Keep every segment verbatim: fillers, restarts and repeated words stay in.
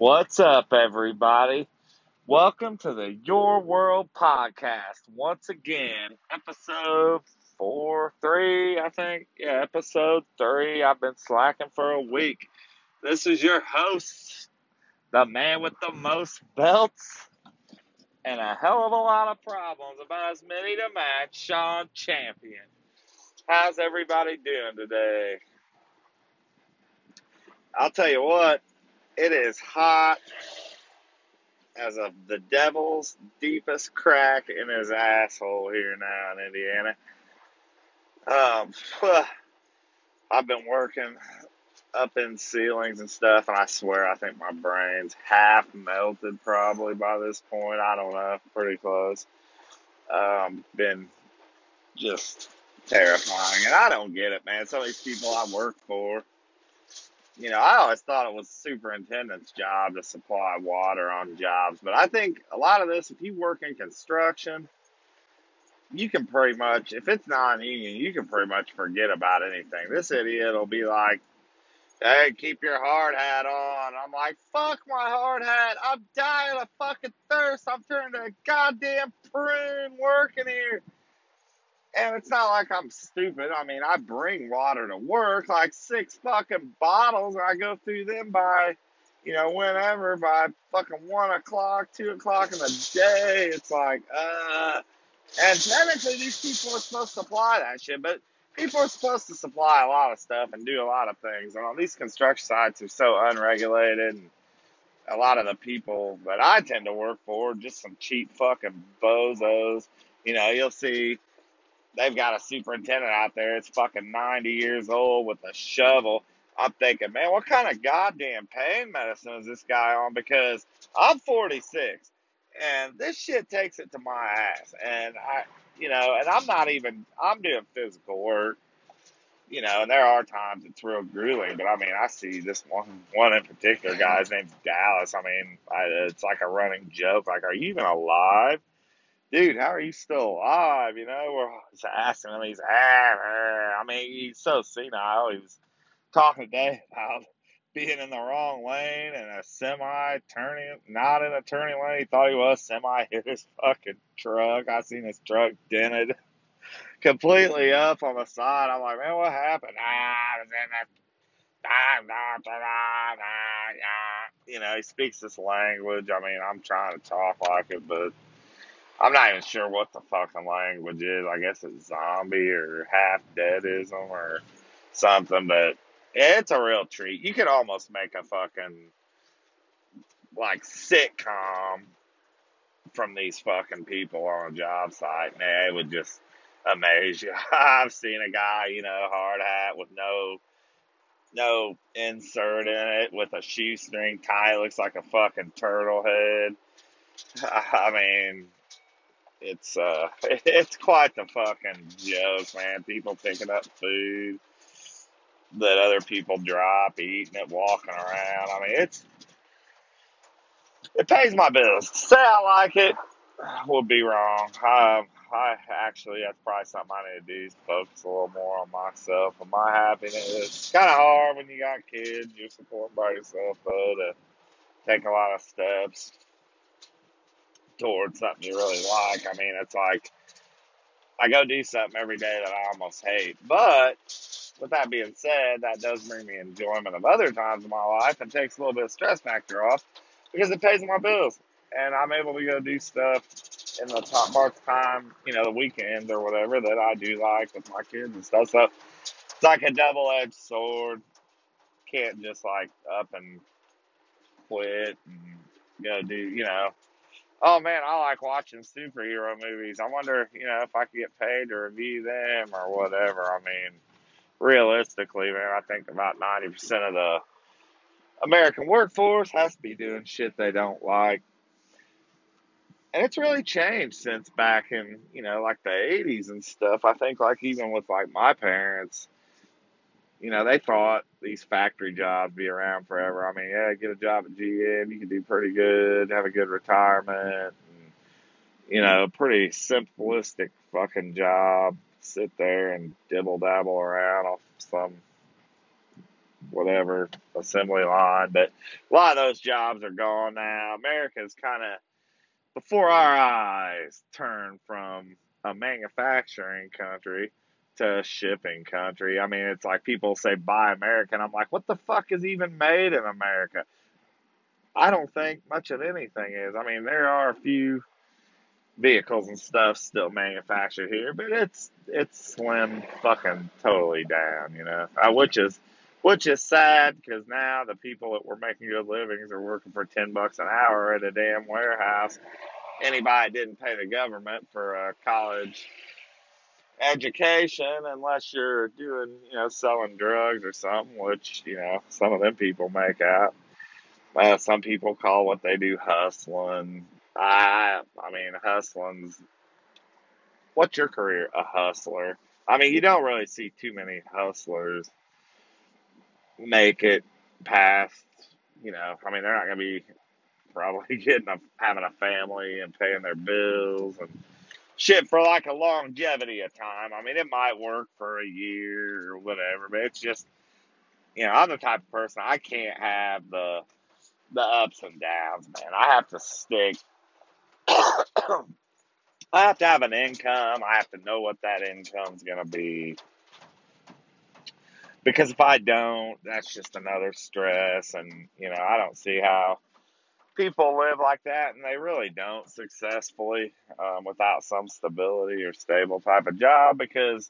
What's up, everybody? Welcome to the Your World podcast. Once again, episode four, three, I think. Yeah, episode three. I've been slacking for a week. This is your host, the man with the most belts and a hell of a lot of problems, about as many to match, Sean Champion. How's everybody doing today? I'll tell you what, it is hot as of the devil's deepest crack in his asshole here now in Indiana. Um, I've been working up in ceilings and stuff, and I swear I think my brain's half melted probably by this point. I don't know, pretty close. Um, been just terrifying, and I don't get it, man. Some of these people I work for, you know, I always thought it was the superintendent's job to supply water on jobs, but I think a lot of this, if you work in construction, you can pretty much, if it's non-union, you can pretty much forget about anything. This idiot will be like, hey, keep your hard hat on. I'm like, fuck my hard hat. I'm dying of fucking thirst. I'm turning to a goddamn prune working here. And it's not like I'm stupid. I mean, I bring water to work, like six fucking bottles, and I go through them by, you know, whenever, by fucking one o'clock, two o'clock in the day. It's like, uh, and technically these people are supposed to supply that shit, but people are supposed to supply a lot of stuff and do a lot of things. And on these construction sites are so unregulated, and a lot of the people that I tend to work for are just some cheap fucking bozos. You know, you'll see they've got a superintendent out there. It's fucking ninety years old with a shovel. I'm thinking, man, what kind of goddamn pain medicine is this guy on? Because I'm forty-six, and this shit takes it to my ass. And I, you know, and I'm not even, I'm doing physical work, you know, and there are times it's real grueling. But I mean, I see this one, one in particular guy, his name's Dallas. I mean, I, it's like a running joke. Like, are you even alive? Dude, how are you still alive? You know, we're just asking him. He's, ah, ah. I mean, he's so senile. He was talking today about being in the wrong lane and a semi turning, not in a turning lane. He thought he was. Semi hit his fucking truck. I seen his truck dented completely up on the side. I'm like, man, what happened? Ah, I was in that. You know, he speaks this language. I mean, I'm trying to talk like it, but I'm not even sure what the fucking language is. I guess it's zombie or half deadism or something, but it's a real treat. You could almost make a fucking like sitcom from these fucking people on a job site, and it would just amaze you. I've seen a guy, you know, hard hat with no no insert in it, with a shoestring tie, looks like a fucking turtle head. I mean, It's uh, it's quite the fucking joke, man. People picking up food that other people drop, eating it, walking around. I mean, it's it pays my bills. To say I like it would be wrong. Um, I actually, that's probably something I need to do, is focus a little more on myself and my happiness. It's kind of hard when you got kids. You're supporting by yourself, though, to take a lot of steps towards something you really like. I mean, it's like, I go do something every day that I almost hate. But with that being said, that does bring me enjoyment of other times in my life and takes a little bit of stress factor off because it pays my bills. And I'm able to go do stuff in the top parts of time, you know, the weekends or whatever that I do like with my kids and stuff. So it's like a double-edged sword. Can't just like up and quit and go do, you know. Oh man, I like watching superhero movies. I wonder, you know, if I could get paid to review them or whatever. I mean, realistically, man, I think about ninety percent of the American workforce has to be doing shit they don't like. And it's really changed since back in, you know, like the eighties and stuff. I think like even with like my parents, you know, they thought these factory jobs be around forever. I mean, yeah, get a job at G M, you can do pretty good, have a good retirement. You know, pretty simplistic fucking job. Sit there and dibble dabble around off some whatever assembly line. But a lot of those jobs are gone now. America's kind of before our eyes turned from a manufacturing country to a shipping country. I mean, it's like people say buy American. I'm like, what the fuck is even made in America? I don't think much of anything is. I mean, there are a few vehicles and stuff still manufactured here, but it's it's slim fucking totally down, you know. Uh, which is which is sad because now the people that were making good livings are working for ten bucks an hour at a damn warehouse. Anybody didn't pay the government for a college education unless you're doing, you know, selling drugs or something, which, you know, some of them people make out. Uh, some people call what they do hustling. I, I mean, hustling's, what's your career? A hustler. I mean, you don't really see too many hustlers make it past, you know, I mean, they're not going to be probably getting a, having a family and paying their bills and shit for like a longevity of time. I mean, it might work for a year or whatever, but it's just, you know, I'm the type of person I can't have the the ups and downs, man. I have to stick. I have to have an income. I have to know what that income's gonna be because if I don't, that's just another stress, and you know, I don't see how people live like that, and they really don't successfully um, without some stability or stable type of job because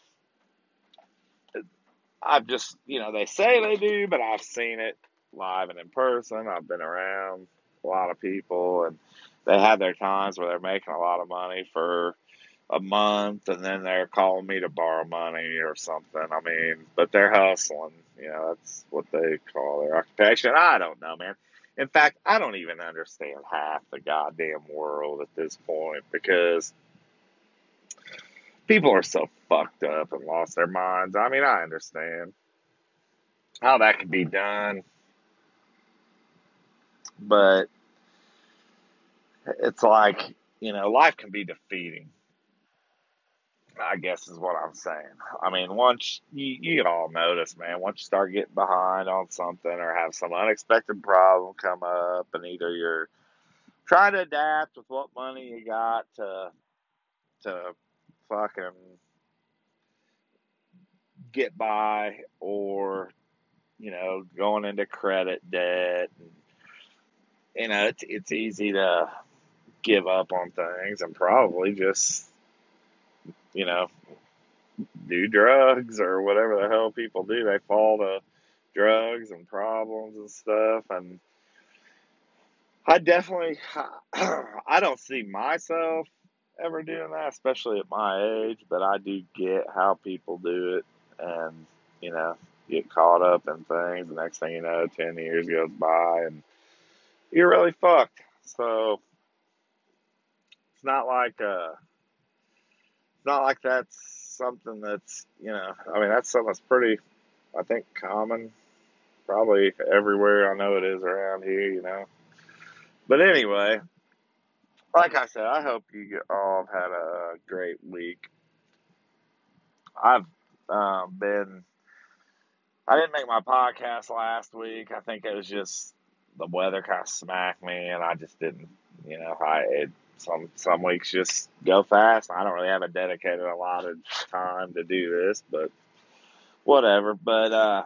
I've just, you know, they say they do, but I've seen it live and in person. I've been around a lot of people, and they have their times where they're making a lot of money for a month, and then they're calling me to borrow money or something. I mean, but they're hustling. You know, that's what they call their occupation. I don't know, man. In fact, I don't even understand half the goddamn world at this point because people are so fucked up and lost their minds. I mean, I understand how that could be done, but it's like, you know, life can be defeating, I guess is what I'm saying. I mean, once you, you all notice, man, once you start getting behind on something or have some unexpected problem come up, and either you're trying to adapt with what money you got to, to fucking get by, or, you know, going into credit debt, and, you know, it's, it's easy to give up on things and probably just, you know, do drugs or whatever the hell people do. They fall to drugs and problems and stuff. And I definitely, I don't see myself ever doing that, especially at my age, but I do get how people do it and, you know, get caught up in things. The next thing you know, ten years goes by and you're really fucked. So it's not like, uh, it's not like that's something that's, you know, I mean, that's something that's pretty, I think, common probably everywhere. I know it is around here, you know. But anyway, like I said, I hope you all have had a great week. I've um, been, I didn't make my podcast last week. I think it was just the weather kind of smacked me, and I just didn't, you know, I it, some some weeks just go fast. I don't really have a dedicated a lot of time to do this, but whatever. But uh,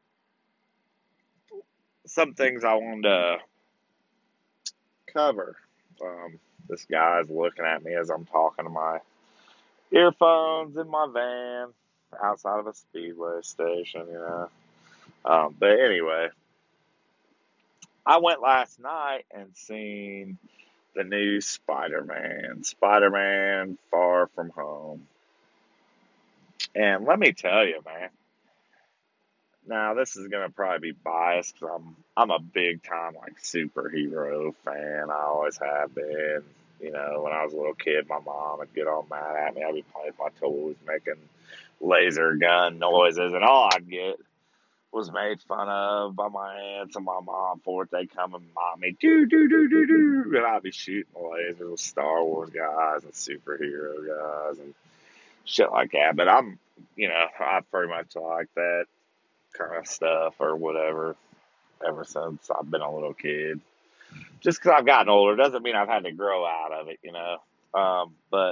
some things I wanted to cover. Um, this guy's looking at me as I'm talking to my earphones in my van outside of a speedway station, you know. Um, but anyway, I went last night and seen the new Spider-Man, Spider-Man Far From Home. And let me tell you, man, now this is gonna probably be biased because I'm I'm a big time like superhero fan. I always have been. You know, when I was a little kid, my mom would get all mad at me. I'd be playing with my toys, making laser gun noises, and all I'd get was made fun of by my aunts and my mom for it. They'd come and mock me, do do do do do, and I'd be shooting lasers with Star Wars guys and superhero guys and shit like that. But I'm, you know, I pretty much like that. kind of stuff or whatever ever since I've been a little kid. Just because I've gotten older doesn't mean I've had to grow out of it, you know. Um, but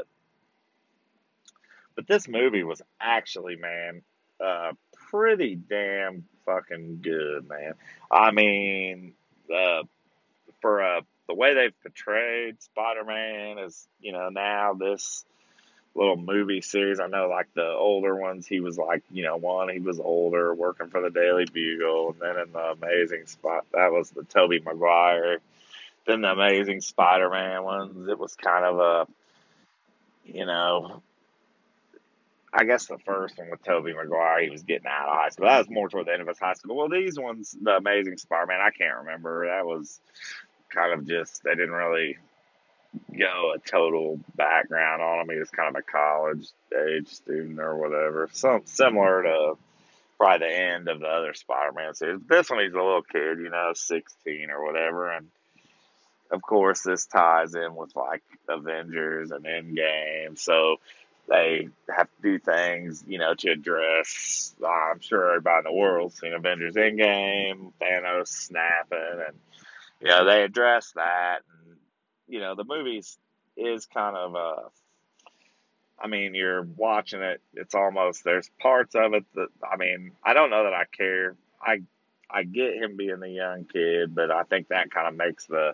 but this movie was actually, man, uh, pretty damn fucking good, man. I mean, uh, for uh, the way they've portrayed Spider-Man as, you know, now this little movie series. I know, like the older ones, he was like, you know, one he was older, working for the Daily Bugle, and then in the Amazing Spot, that was the Tobey Maguire. Then the Amazing Spider-Man ones, it was kind of a, you know, I guess the first one with Tobey Maguire, he was getting out of high school. That was more toward the end of his high school. Well, these ones, the Amazing Spider-Man, I can't remember. That was kind of just, they didn't really go a total background on him. He was kind of a college age student or whatever. Some similar to probably the end of the other Spider-Man series. This one, he's a little kid, you know, sixteen or whatever. And of course, this ties in with like Avengers and Endgame. So they have to do things, you know, to address. I'm sure everybody in the world's seen Avengers Endgame, Thanos snapping, and you know they address that. And you know the movies is kind of uh I mean, you're watching it. It's almost there's parts of it that I mean, I don't know that I care. I I get him being the young kid, but I think that kind of makes the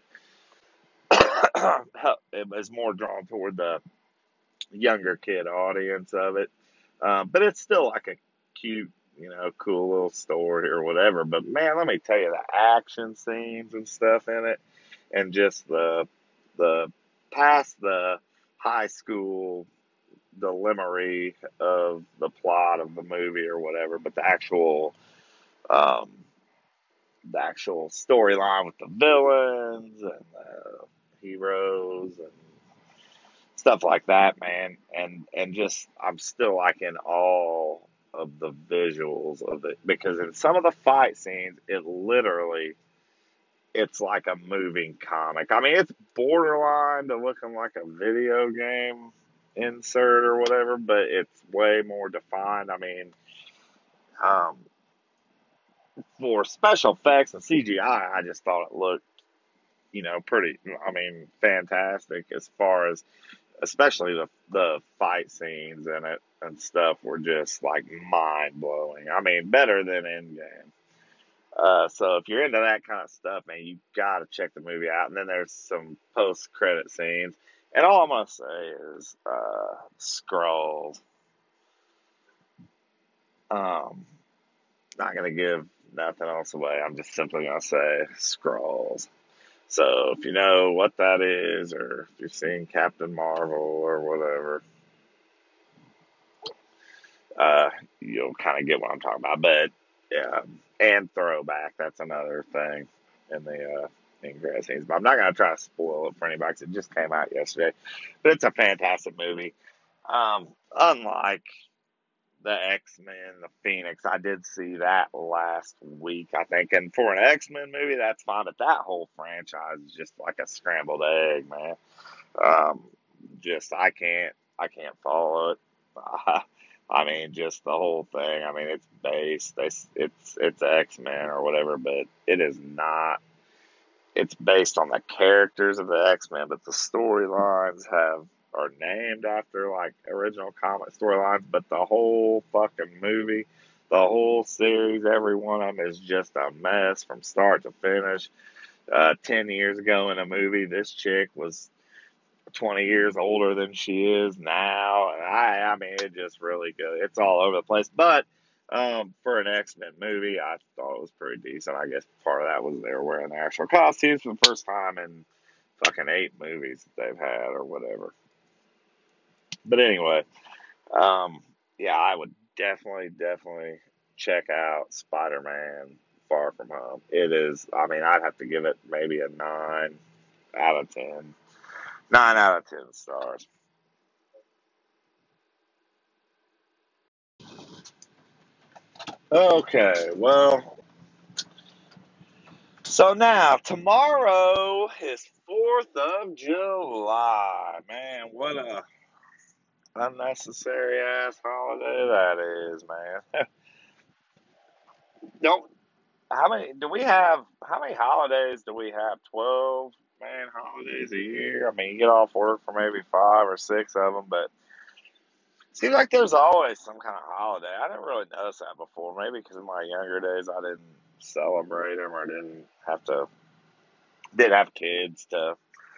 it is more drawn toward the younger kid audience of it. Um, but it's still like a cute, you know, cool little story or whatever. But man, let me tell you, the action scenes and stuff in it, and just the the past the high school delivery of the plot of the movie or whatever, but the actual um, the actual storyline with the villains and the heroes and stuff like that, man. And and just I'm still like in awe of the visuals of it because in some of the fight scenes, it literally it's like a moving comic. I mean, it's borderline to looking like a video game insert or whatever, but it's way more defined. I mean, um, for special effects and C G I, I I just thought it looked, you know, pretty. I mean, fantastic as far as especially the the fight scenes in it and stuff were just like mind blowing. I mean, better than Endgame. Uh, so if you're into that kind of stuff, man, you gotta check the movie out. And then there's some post credit scenes. And all I'm gonna say is, uh, Skrulls. Um, not gonna give nothing else away. I'm just simply gonna say Skrulls. So if you know what that is, or if you've seen Captain Marvel or whatever, uh, you'll kind of get what I'm talking about. But yeah, and throwback, that's another thing in the uh, in Grass Scenes. But I'm not gonna try to spoil it for anybody 'cause it just came out yesterday. But it's a fantastic movie. Um, unlike the X Men, the Phoenix, I did see that last week, I think. And for an X Men movie, that's fine. But that whole franchise is just like a scrambled egg, man. Um, just I can't I can't follow it. I mean, just the whole thing. I mean, it's based it's it's it's X Men or whatever, but it is not. It's based on the characters of the X Men, but the storylines have are named after like original comic storylines. But the whole fucking movie, the whole series, every one of them is just a mess from start to finish. Uh, ten years ago in a movie, this chick was twenty years older than she is now. I, I mean, it just really good. It's all over the place. But um, for an X Men movie, I thought it was pretty decent. I guess part of that was they were wearing the actual costumes for the first time in fucking eight movies that they've had or whatever. But anyway, um, yeah, I would definitely, definitely check out Spider Man Far From Home. It is, I mean, I'd have to give it maybe a nine out of ten. Nine out of ten stars. Okay, well, so now tomorrow is Fourth of July. Man, what a unnecessary ass holiday that is, man. Don't how many do we have? How many holidays do we have? Twelve man holidays a year. I mean, you get off work for maybe five or six of them, but it seems like there's always some kind of holiday. I didn't really notice that before. Maybe because in my younger days I didn't celebrate them or didn't have to didn't have kids to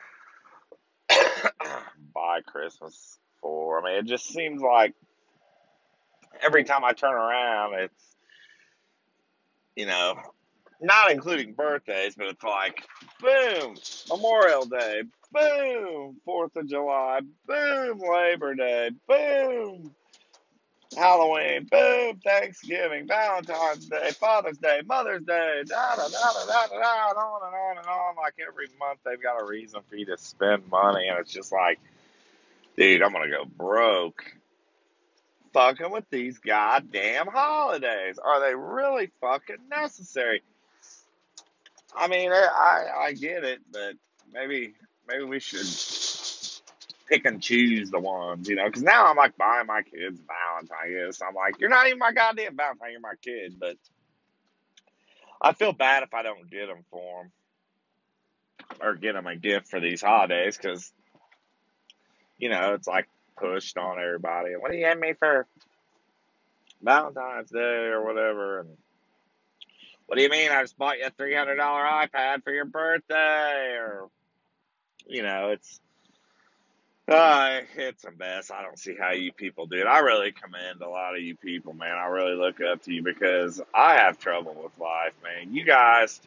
buy Christmas for. I mean, it just seems like every time I turn around, it's you know not including birthdays, but it's like, boom, Memorial Day, boom, Fourth of July, boom, Labor Day, boom, Halloween, boom, Thanksgiving, Valentine's Day, Father's Day, Mother's Day, da da da da da da, da, and on and on and on. Like every month, they've got a reason for you to spend money, and it's just like, dude, I'm gonna go broke fucking with these goddamn holidays. Are they really fucking necessary? I mean, I, I I get it, but maybe maybe we should pick and choose the ones, you know? Because now I'm like buying my kids Valentine gifts. I'm like, you're not even my goddamn Valentine, you're my kid. But I feel bad if I don't get them for them or get them a gift for these holidays because you know it's like pushed on everybody. What do you get me for Valentine's Day or whatever? And what do you mean? I just bought you a three hundred dollar iPad for your birthday, or you know, it's Uh, it's a mess. I don't see how you people do it. I really commend a lot of you people, man. I really look up to you because I have trouble with life, man. You guys,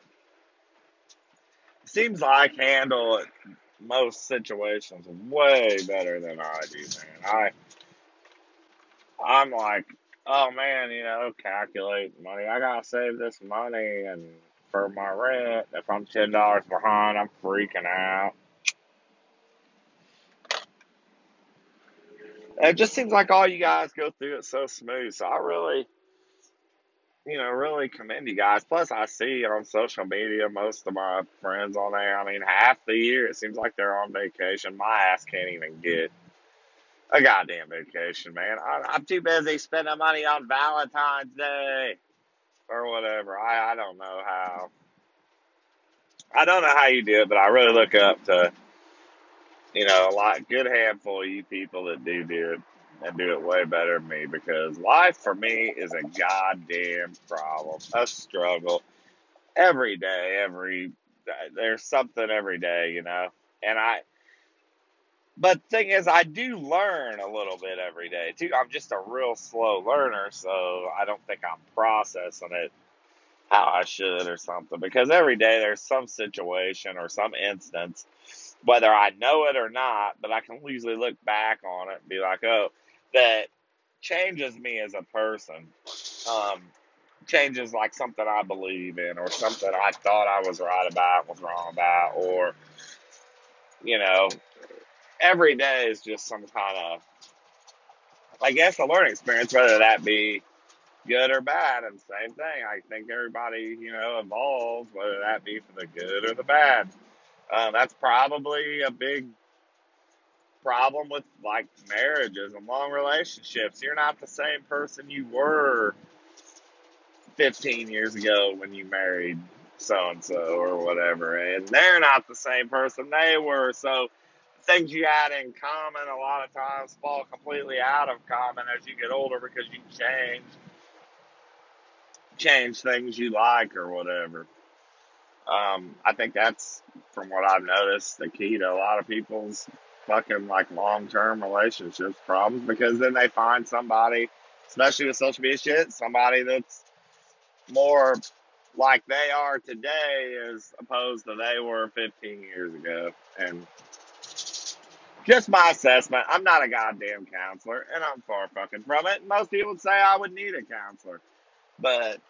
seems like handle it, most situations way better than I do, man. I, I'm like, oh man, you know, calculate money. I gotta save this money and for my rent. If I'm ten dollars behind, I'm freaking out. It just seems like all you guys go through it so smooth. So I really, you know, really commend you guys. Plus, I see on social media most of my friends on there. I mean, half the year it seems like they're on vacation. My ass can't even get a goddamn vacation, man. I, I'm too busy spending money on Valentine's Day or whatever. I, I don't know how. I don't know how you do it, but I really look up to, you know, a lot, good handful of you people that do do it and do it way better than me because life for me is a goddamn problem, a struggle every day, every there's something every day, you know. And I, but the thing is, I do learn a little bit every day too. I'm just a real slow learner, so I don't think I'm processing it how I should or something. Because every day there's some situation or some instance, whether I know it or not, but I can usually look back on it and be like, oh, that changes me as a person. Um, changes like something I believe in or something I thought I was right about was wrong about, or you know, every day is just some kind of, I guess, a learning experience, whether that be good or bad. And same thing, I think everybody, you know, evolves, whether that be for the good or the bad. Um, that's probably a big problem with like marriages and long relationships. You're not the same person you were fifteen years ago when you married so and so or whatever, and they're not the same person they were. So things you had in common a lot of times fall completely out of common as you get older because you change change things you like or whatever. Um, I think that's, from what I've noticed, the key to a lot of people's fucking like long term relationships problems because then they find somebody, especially with social media shit, somebody that's more like they are today as opposed to they were fifteen years ago. And just my assessment, I'm not a goddamn counselor, and I'm far fucking from it. Most people would say I would need a counselor, but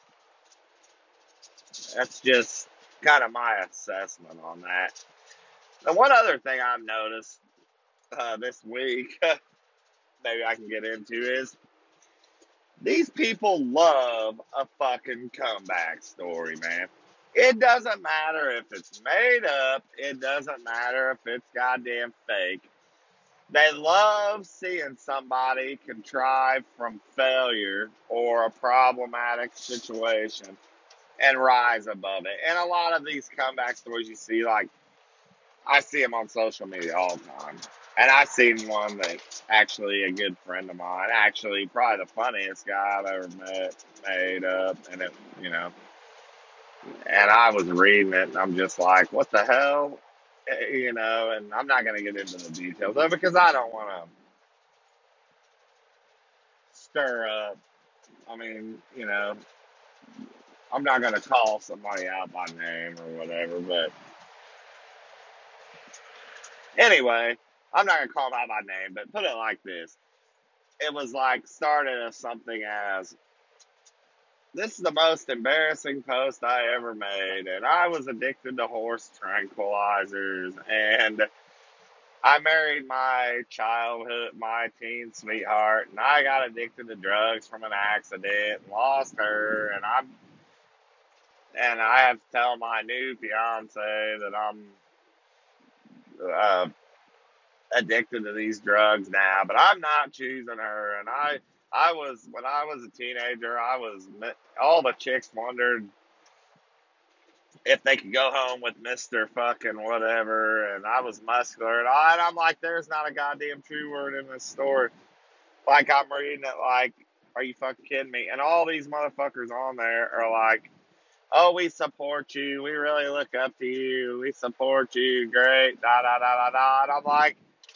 that's just kind of my assessment on that. And one other thing I've noticed uh, this week, maybe I can get into, is these people love a fucking comeback story, man. It doesn't matter if it's made up. It doesn't matter if it's goddamn fake. They love seeing somebody contrive from failure or a problematic situation and rise above it. And a lot of these comeback stories you see, like, I see them on social media all the time. And I seen one that actually a good friend of mine, actually probably the funniest guy I've ever met, made up. And it, you know, and I was reading it and I'm just like, what the hell? Eh, You know, and I'm not going to get into the details of it because I don't want to stir up. I mean, you know, I'm not going to call somebody out by name or whatever. But anyway, I'm not going to call them out by name, but put it like this. It was like started as something as, this is the most embarrassing post I ever made. And I was addicted to horse tranquilizers. And I married my childhood, my teen sweetheart. And I got addicted to drugs from an accident, lost her. And I'm, and I have to tell my new fiance that I'm uh, addicted to these drugs now, but I'm not choosing her. And I, I was when I was a teenager, I was all the chicks wondered if they could go home with Mister Fucking whatever, and I was muscular, and, I, and I'm like, there's not a goddamn true word in this story. Like I'm reading it, like, are you fucking kidding me? And all these motherfuckers on there are like, oh, we support you, we really look up to you, we support you, great, da da da da da. And I'm like,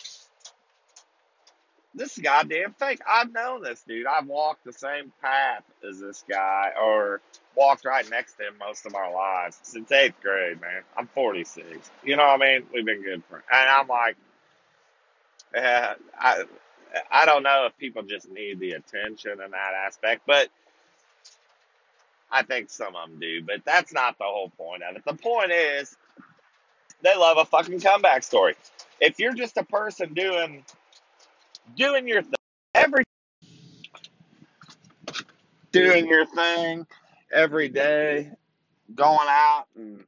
this is goddamn fake. I've known this dude. I've walked the same path as this guy, or walked right next to him most of our lives since eighth grade, man. I'm forty-six. You know what I mean? We've been good friends. And I'm like, eh, I, I don't know if people just need the attention in that aspect, but I think some of them do. But that's not the whole point of it. The point is, they love a fucking comeback story. If you're just a person doing doing your thing every doing your thing every day, going out and,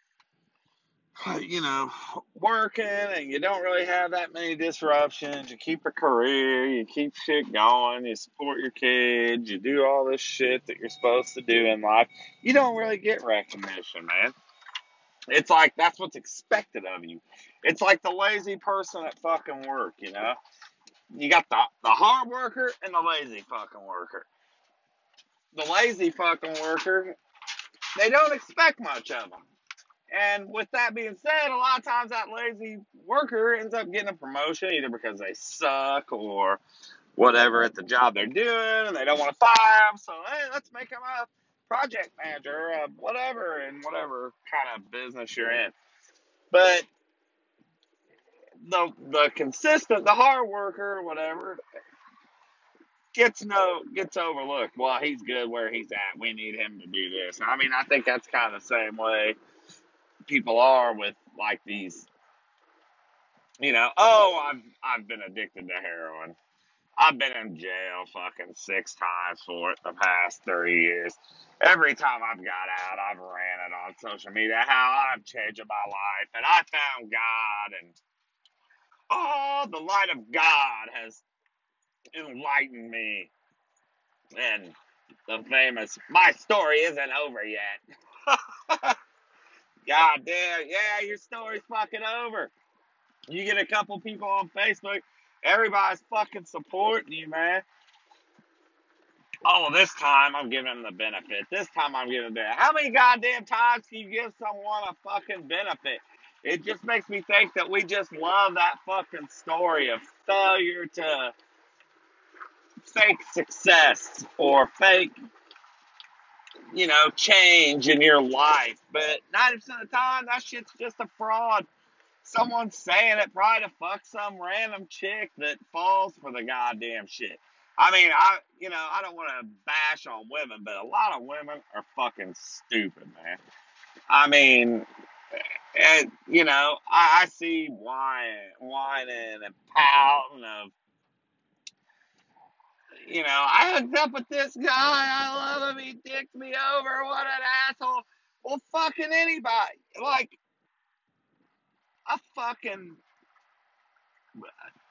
you know, working, and you don't really have that many disruptions. You keep a career, you keep shit going, you support your kids, you do all this shit that you're supposed to do in life. You don't really get recognition, man. It's like that's what's expected of you. It's like the lazy person at fucking work, you know? You got the, the hard worker and the lazy fucking worker. The lazy fucking worker, they don't expect much of them. And with that being said, a lot of times that lazy worker ends up getting a promotion either because they suck or whatever at the job they're doing and they don't want to fire them. So, hey, let's make them a project manager, uh, whatever, in whatever kind of business you're in. But the the consistent, the hard worker, whatever, gets no gets overlooked. Well, he's good where he's at. We need him to do this. I mean, I think that's kind of the same way people are with like these. You know, oh, I've I've been addicted to heroin. I've been in jail fucking six times for it the past thirty years. Every time I've got out, I've ran it on social media how I'm changing my life and I found God and oh, the light of God has enlightened me. And the famous, my story isn't over yet. God damn, yeah, your story's fucking over. You get a couple people on Facebook, everybody's fucking supporting you, man. Oh, well, this time I'm giving them the benefit. This time I'm giving them. How many goddamn times can you give someone a fucking benefit? It just makes me think that we just love that fucking story of failure to fake success or fake, you know, change in your life. But ninety percent of the time, that shit's just a fraud. Someone's saying it probably to fuck some random chick that falls for the goddamn shit. I mean, I you know, I don't want to bash on women, but a lot of women are fucking stupid, man. I mean, and you know, I, I see whining, whining and pouting of, you know, I hooked up with this guy, I love him, he dicked me over, what an asshole. Well, fucking anybody, like, I fucking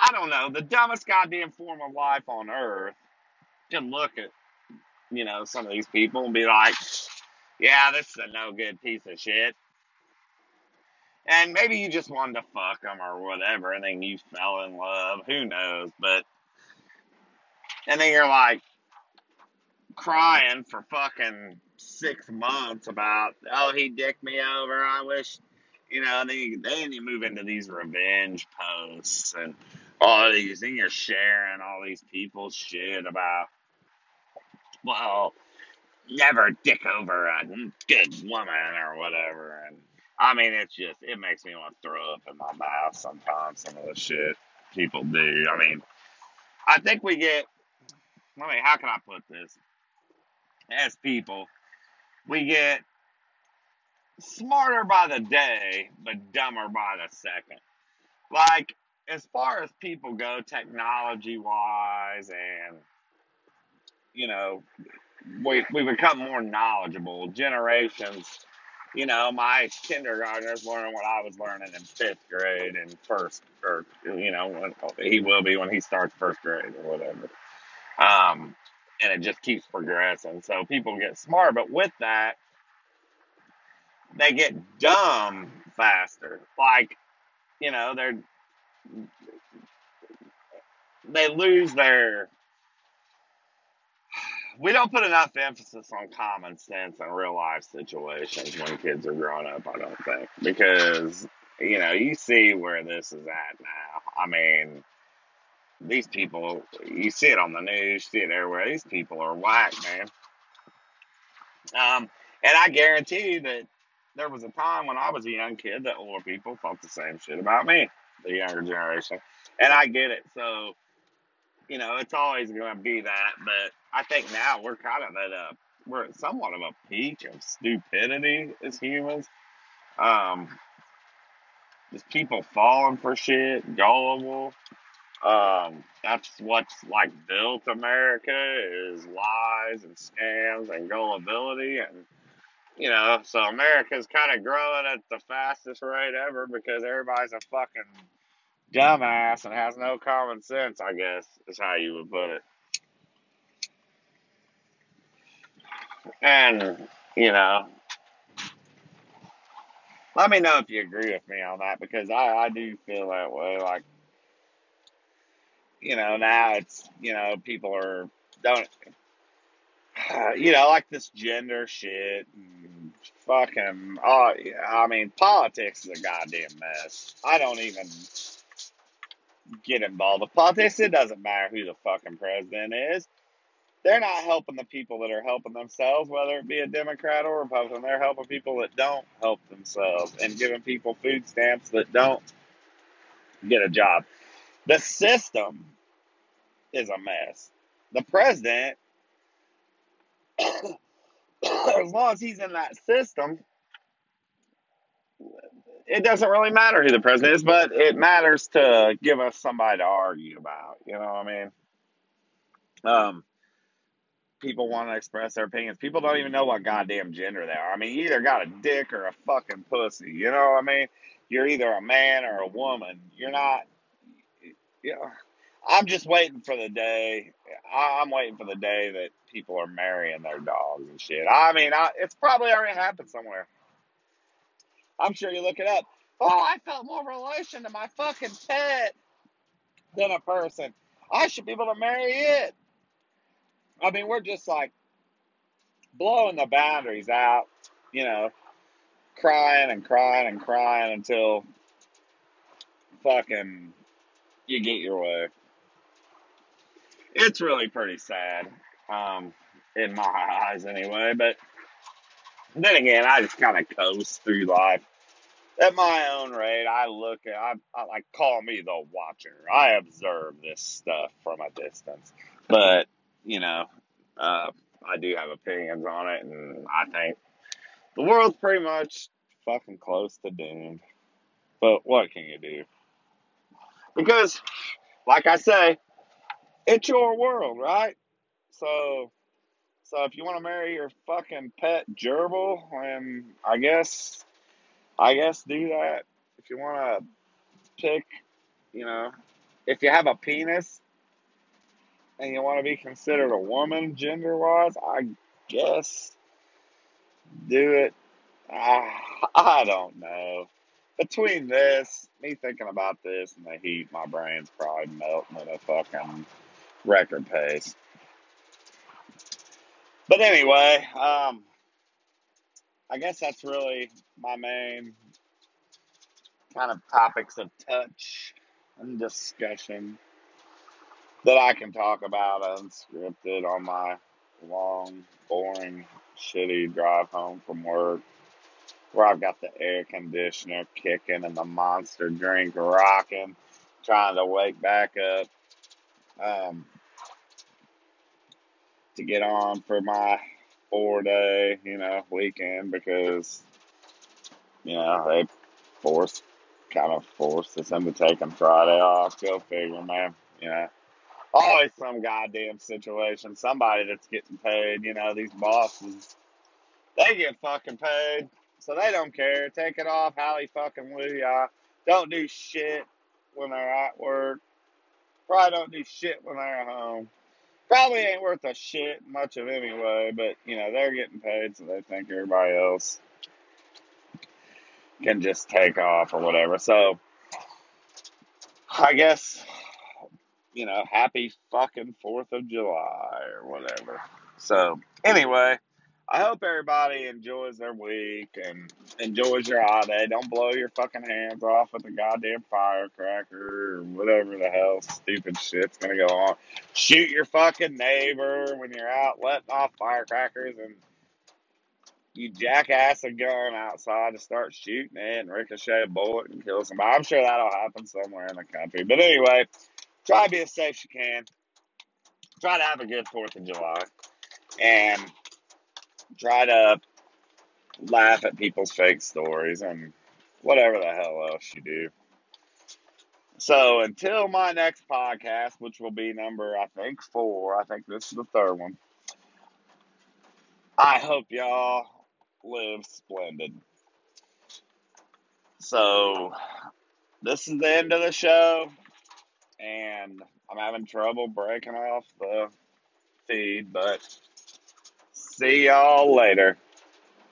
I don't know, the dumbest goddamn form of life on earth can look at, you know, some of these people and be like, yeah, this is a no good piece of shit. And maybe you just wanted to fuck them or whatever, and then you fell in love. Who knows? But, and then you're like crying for fucking six months about, oh, he dicked me over. I wish, you know, and then you, then you move into these revenge posts and all these, and you're sharing all these people's shit about, well, never dick over a good woman or whatever. And I mean, it's just, it makes me want to throw up in my mouth sometimes, some of the shit people do. I mean, I think we get, I mean, how can I put this? As people, we get smarter by the day, but dumber by the second. Like, as far as people go, technology wise, and, you know, we, we become more knowledgeable. Generations, you know, my kindergartner's learning what I was learning in fifth grade and first, or, you know, when, he will be when he starts first grade or whatever. Um, and it just keeps progressing. So people get smarter, but with that, they get dumb faster. Like, you know, they're, they lose their, we don't put enough emphasis on common sense in real life situations when kids are growing up, I don't think. Because, you know, you see where this is at now. I mean, these people, you see it on the news, you see it everywhere. These people are whack, man. Um, and I guarantee you that there was a time when I was a young kid that older people thought the same shit about me, the younger generation. And I get it. So, you know, it's always going to be that. But I think now we're kind of at a, we're at somewhat of a peak of stupidity as humans. Um, just people falling for shit, gullible. Um, that's what's like built America is lies and scams and gullibility. And, you know, so America's kind of growing at the fastest rate ever because everybody's a fucking dumbass and has no common sense, I guess, is how you would put it. And, you know, let me know if you agree with me on that because I, I do feel that way. Like, you know, now it's, you know, people are, don't, you know, like this gender shit. And fucking, oh, I mean, politics is a goddamn mess. I don't even get involved with politics. It doesn't matter who the fucking president is. They're not helping the people that are helping themselves, whether it be a Democrat or Republican. They're helping people that don't help themselves and giving people food stamps that don't get a job. The system is a mess. The president, as long as he's in that system, it doesn't really matter who the president is, but it matters to give us somebody to argue about. You know what I mean? Um, people want to express their opinions. People don't even know what goddamn gender they are. I mean, you either got a dick or a fucking pussy. You know what I mean? You're either a man or a woman. You're not, you know. I'm just waiting for the day. I- I'm waiting for the day that people are marrying their dogs and shit. I mean, I, it's probably already happened somewhere. I'm sure you look it up. Oh, I felt more relation to my fucking pet than a person. I should be able to marry it. I mean, we're just like blowing the boundaries out, you know, crying and crying and crying until fucking you get your way. It's really pretty sad, um, in my eyes anyway. But then again, I just kind of coast through life. At my own rate, I look at, I, I like call me the watcher. I observe this stuff from a distance. But, you know, uh, I do have opinions on it, and I think the world's pretty much fucking close to doomed. But what can you do? Because, like I say, it's your world, right? So, so if you want to marry your fucking pet gerbil, then I guess, I guess do that. If you want to pick, you know, if you have a penis and you want to be considered a woman gender wise, I guess do it. I, I don't know. Between this, me thinking about this and the heat, my brain's probably melting at a fucking record pace. But anyway, um, I guess that's really my main kind of topics of touch and discussion that I can talk about unscripted on my long, boring, shitty drive home from work, where I've got the air conditioner kicking and the monster drink rocking, trying to wake back up um, to get on for my four day, you know, weekend because, you know, they forced, kind of forced us into taking Friday off. Go figure, man. You know, always some goddamn situation. Somebody that's getting paid, you know, these bosses, they get fucking paid. So they don't care. Take it off. Howdy fucking woo ya. Don't do shit when they're at work. Probably don't do shit when they're at home. Probably ain't worth a shit much of anyway, but, you know, they're getting paid, so they think everybody else can just take off or whatever. So, I guess, you know, happy fucking fourth of July or whatever. So, anyway, I hope everybody enjoys their week and enjoys your holiday. Don't blow your fucking hands off with a goddamn firecracker or whatever the hell stupid shit's gonna go on. Shoot your fucking neighbor when you're out letting off firecrackers and you jackass a gun outside to start shooting it and ricochet a bullet and kill somebody. I'm sure that'll happen somewhere in the country. But anyway, try to be as safe as you can. Try to have a good fourth of July. And try to laugh at people's fake stories and whatever the hell else you do. So until my next podcast, which will be number, I think, four. I think this is the third one. I hope y'all live splendid. So this is the end of the show, and I'm having trouble breaking off the feed, but see y'all later.